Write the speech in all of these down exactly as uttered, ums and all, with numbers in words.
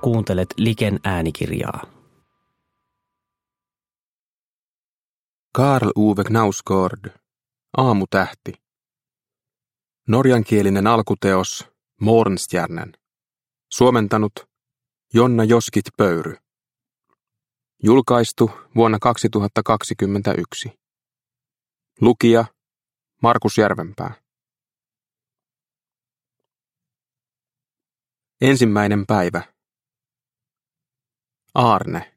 Kuuntelet Liken äänikirjaa. Karl Ove Knausgård, Aamutähti. Norjankielinen alkuteos Morgenstjernen. Suomentanut Jonna Joskit Pöyry. Julkaistu vuonna kaksituhattakaksikymmentäyksi. Lukija Markus Järvenpää. Ensimmäinen päivä. Aarne.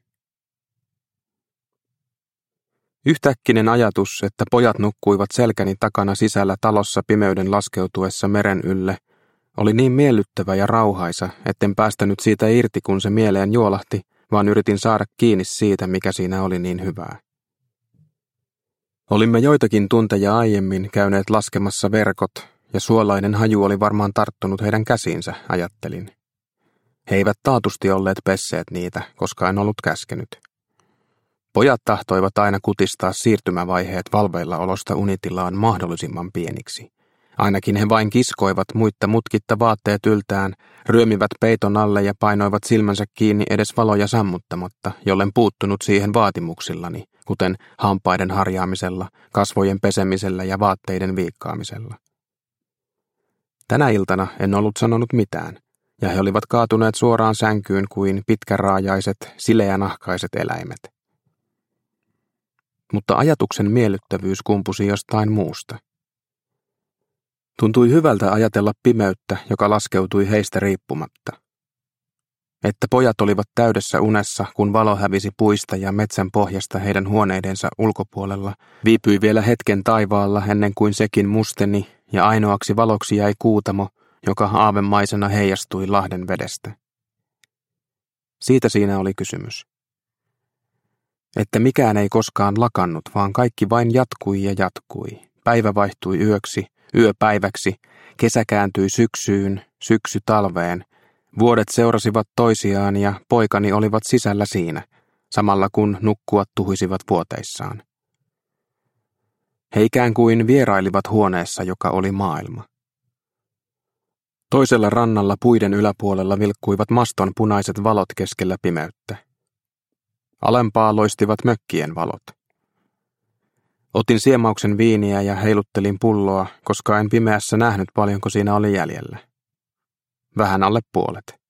Yhtäkkinen ajatus, että pojat nukkuivat selkäni takana sisällä talossa pimeyden laskeutuessa meren ylle, oli niin miellyttävä ja rauhaisa, etten päästänyt siitä irti, kun se mieleen juolahti, vaan yritin saada kiinni siitä, mikä siinä oli niin hyvää. Olimme joitakin tunteja aiemmin käyneet laskemassa verkot, ja suolainen haju oli varmaan tarttunut heidän käsiinsä, ajattelin. He eivät taatusti olleet pesseet niitä, koska en ollut käskenyt. Pojat tahtoivat aina kutistaa siirtymävaiheet valveilla olosta unitilaan mahdollisimman pieniksi. Ainakin he vain kiskoivat muitta mutkitta vaatteet yltään, ryömivät peiton alle ja painoivat silmänsä kiinni edes valoja sammuttamatta, jollen puuttunut siihen vaatimuksillani, kuten hampaiden harjaamisella, kasvojen pesemisellä ja vaatteiden viikkaamisella. Tänä iltana en ollut sanonut mitään, ja he olivat kaatuneet suoraan sänkyyn kuin pitkäraajaiset, sileänahkaiset eläimet. Mutta ajatuksen miellyttävyys kumpusi jostain muusta. Tuntui hyvältä ajatella pimeyttä, joka laskeutui heistä riippumatta. Että pojat olivat täydessä unessa, kun valo hävisi puista ja metsän pohjasta heidän huoneidensa ulkopuolella, viipyi vielä hetken taivaalla ennen kuin sekin musteni, ja ainoaksi valoksi jäi kuutamo, joka aavemaisena heijastui lahden vedestä. Siitä siinä oli kysymys. Että mikään ei koskaan lakannut, vaan kaikki vain jatkui ja jatkui. Päivä vaihtui yöksi, yö päiväksi, kesä kääntyi syksyyn, syksy talveen. Vuodet seurasivat toisiaan ja poikani olivat sisällä siinä, samalla kun nukkuat tuhuisivat vuoteissaan. He ikään kuin vierailivat huoneessa, joka oli maailma. Toisella rannalla puiden yläpuolella vilkkuivat maston punaiset valot keskellä pimeyttä. Alempaa loistivat mökkien valot. Otin siemauksen viiniä ja heiluttelin pulloa, koska en pimeässä nähnyt paljonko siinä oli jäljellä. Vähän alle puolet.